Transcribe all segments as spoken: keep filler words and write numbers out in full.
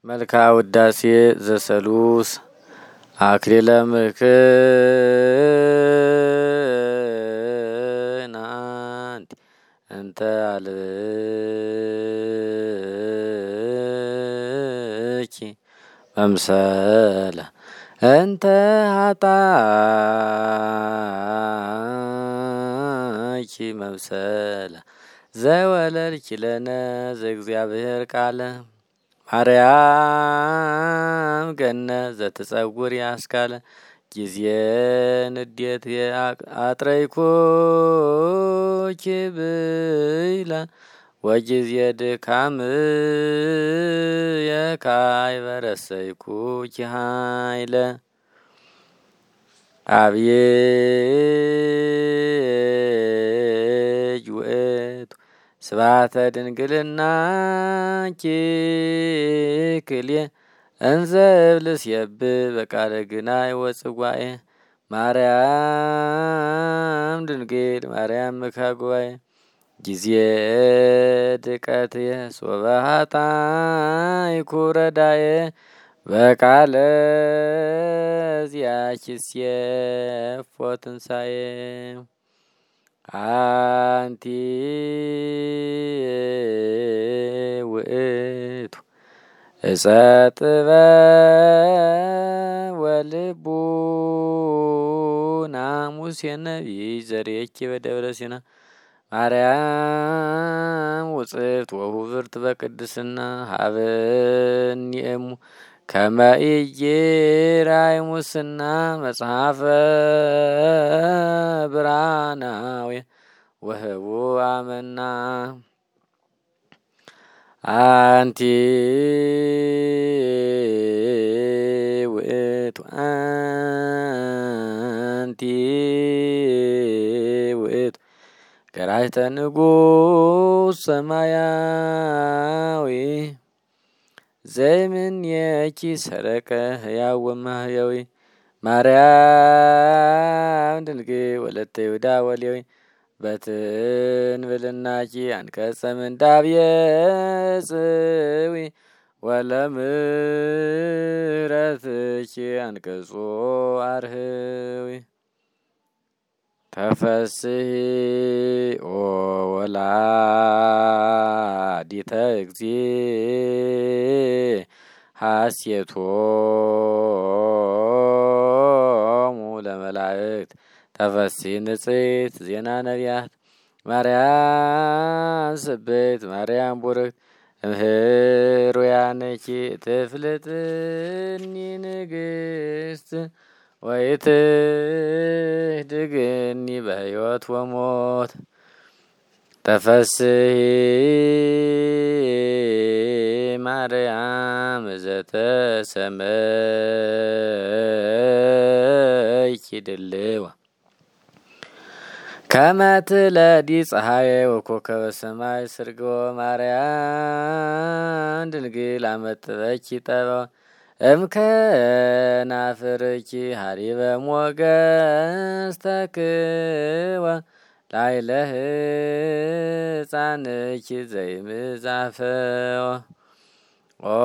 መልካ ውዳሴ ዘሰሉስ አክሊለ ምክናንት እንተ አልኪ መምሰለ እንተ ሀጣኪ መምሰለ ዘወለድኪ ለነ ዘእግዚአብሔር ቃለ ማርያም ገነ ዘትጸጉር ያስካለ ጊዜ ንዴት አጥረይኩኪ ብይለ ወጊዜ ድካም የካይ በረሰይኩኪ ኃይለ አብዬ ውእቱ ስብሐተ ድንግልናኪ ክልኤ እንዘ እብልስየብእ በቃለ ግናይ ወጽጓኤ ማርያም ድንግል ማርያም ምክሐ ጉባኤ ጊዜ ድቀትየ ሶበ ኃጣይኩ ረዳኤ በቃለ ዚአኪ እሴፎ ትንሣኤ አንቲ ውእቱ ዕፀ ጥበብ ወልቡና ሙሴ ነቢይ ዘርኤኪ በደብረ ሲና ማርያም ውጽብት ወሁብርት በቅድስና ሀበኒ እሙ ከመ ኢይራይ ሙስና መጽሐፈ ብርሃናዊ ወህቡእ አመና አንቲ ውእቱ አንቲ ውእቱ ገራይተ ንጉሥ ሰማያዊ ዘይምኔኪ ሰረቀ ሕያው ወማሕየዊ ማርያም ድንግል ወለተ ይሁዳ ወሌዊ በትንብልናኪ አንቀጸ ምንዳብየ ጽዊ ወለምሕረትኪ አንቀጾ አርህዊ ተፈስሒ ኦ ወላዲተ እግዚእ ሐሴቶሙ ለመላእክት ተፈስሒ ንጽሕት ዜና ነቢያት ማርያም ስብሕት ማርያም ቡርክት እምሕሩያንኪ ትፍልጥኒ ንግሥት ወይትህድግኒ በሕይወት ወሞት ተፈስሒ ማርያም ዘተሰመይኪ ድልዋ ከመ ትለዲ ፀሐየ ወኮከበ ሰማይ ስርግዎ ማርያም ድንግል አመጥበኪ ጠበዋ እምከናፍርኪ ሀሪበ ሞገስ ተክወ ላዕለ ሕፃንኪ ዘይምዛፈወ ኦ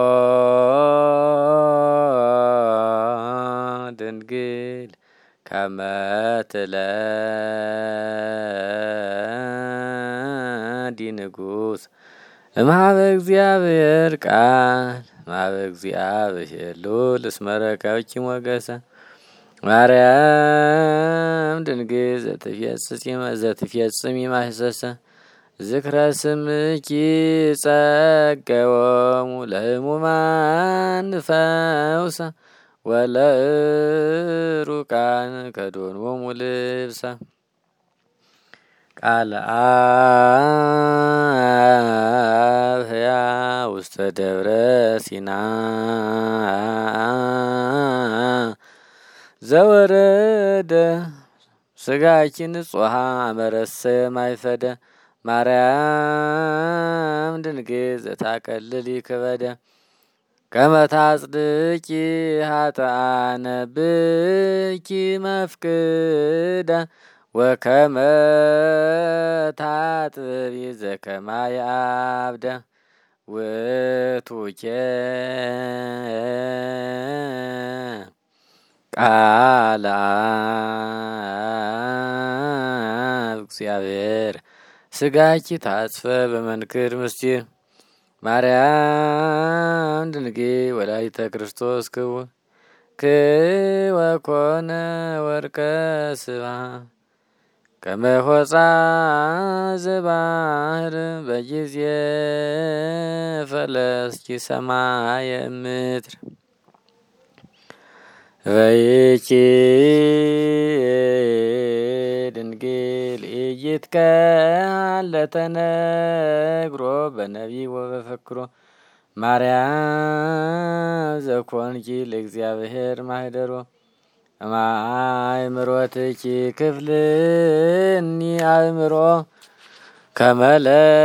ድንግል ከመ ትለዲ ንጉሥ እምኀበ እግዚአብሔር ቃል እምኀበ እግዚአብሔር ልዑል እስመ ረከብኪ ሞገሰ ማርያም ድንግል ዘትፌጽሚ ማሕሰሰ ዝክረ ስምኪ ጸገዎሙ ለሕሙማን ፈውሰ ወለዕሩቃን ከዶንዎሙ ልብሰ ቃለ አብ ሕያው ውስተ ደብረ ሲና ዘወረደ ስጋኪ ንጹሐ አመረሰየ ማይፈደ ማርያም ድንግል ዘታቀልሊ ክበደ ከመ ታጽድቂ ኃጥአነ ብኪ መፍቅደ ወከመ ታጥቢ ዘከማየ አብደ ውእቱኬ ቃለ አብ እግዚአብሔር ሥጋኪ ታጽፈ በመንክር ምስጢር ማርያም ድንግል ወላዲተ ክርስቶስ ክቡር ክወኮነ ወርቀ ስባ ከመ ሆጻ ዘባህር በጊዜ ፈለስኪ ሰማየ ምድር በይቺ ድንግል ኢይትከሀል ለተነግሮ በነቢይ ወበፈክሮ ማርያም ዘኮንኪ ለእግዚአብሔር ማህደሮ እምአእምሮትኪ ክፍልኒ አእምሮ ከመለ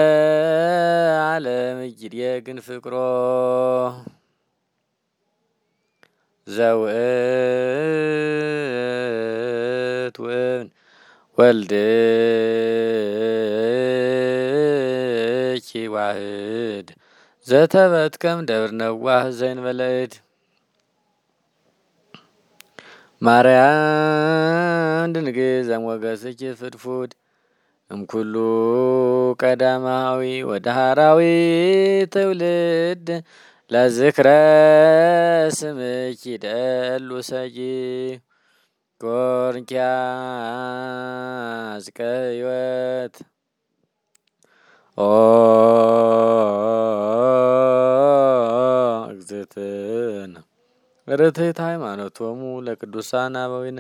ዓለም ይድየግን ፍቅሮ ዘውእቱ እብን ወልድኪ ዋህድ ዘተበትከም ደብረ ነዋህ ዘእንበለ እድ ማርያም ድንግል ዘእምወገሥኪ ፍድፉድ እምኩሉ ቀዳማዊ ወዳህራዊ ትውልድ ለዝክረ ስምኪ ደሉ ሰጂ ኮርንኪያስ ከሕይወት ኦ እግዝእትነ ርትዕት ሃይማኖቶሙ ለቅዱሳን አበዊነ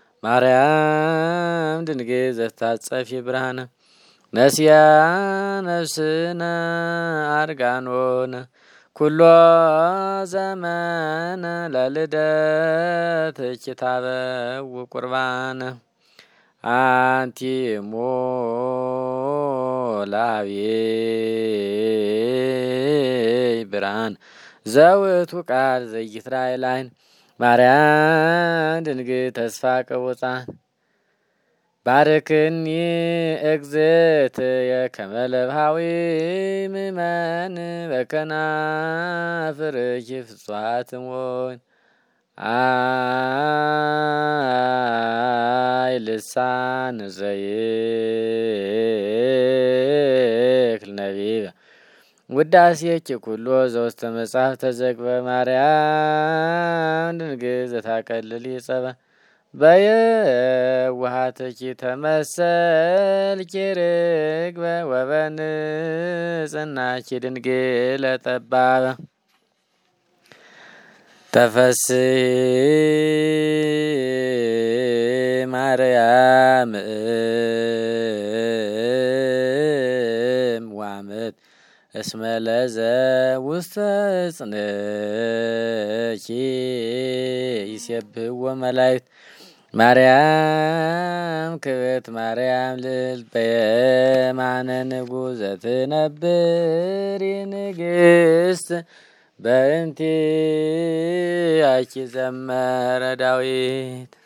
ማርያም ድንግል ዘታጸፊ ብርሃነ ነስያ ነፍስነ አርጋኖነ ኩሎ ዘመነ ለልደትኪ ታበው ቁርባነ አንቲ እሞ ለአብይ ብርሃን ዘውእቱ ቃል ዘይትራእይ ላዕል ማርያም ድንግል ተስፋ ቅቡፃን ባርክኒ እግዝእትየ ከመ ለብሃዊ ምእመን በከናፍርኪ ፍጹማት እሙን አይ ልሳን ዘይክል ነቢበ ውዳሴኪ ኩሎ ዘውስተ መጽሐፍ ተዘግበ ማርያም ድንግል ዘታቀልሊ ጸባ በየዋሃትኪ ተመሰልኪ ርግበ ወበንጽሕናኪ ድንግል ጠባበ ተፈስሒ ማርያም እም ዋምት እስመ ለዘ ውስተ ጽንዕኪ ይሴብሕዎ መላእክት ማርያም ክብርት ማርያም ልዕልት በየማነ ንጉሥ ዘትነብሪ ንግሥት በእንቲአኪ ዘመረ ዳዊት